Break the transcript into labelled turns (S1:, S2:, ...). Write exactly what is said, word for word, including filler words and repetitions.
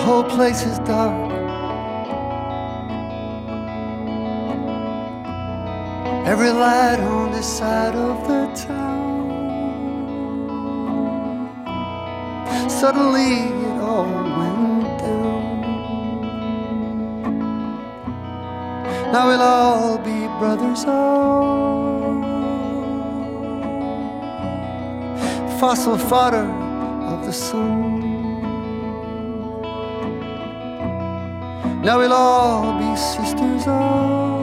S1: whole place is dark. Every light on this side of the town. Suddenly it all went down. Now we'll all be brothers all. Fossil fodder of the sun. Now we'll all be sisters all.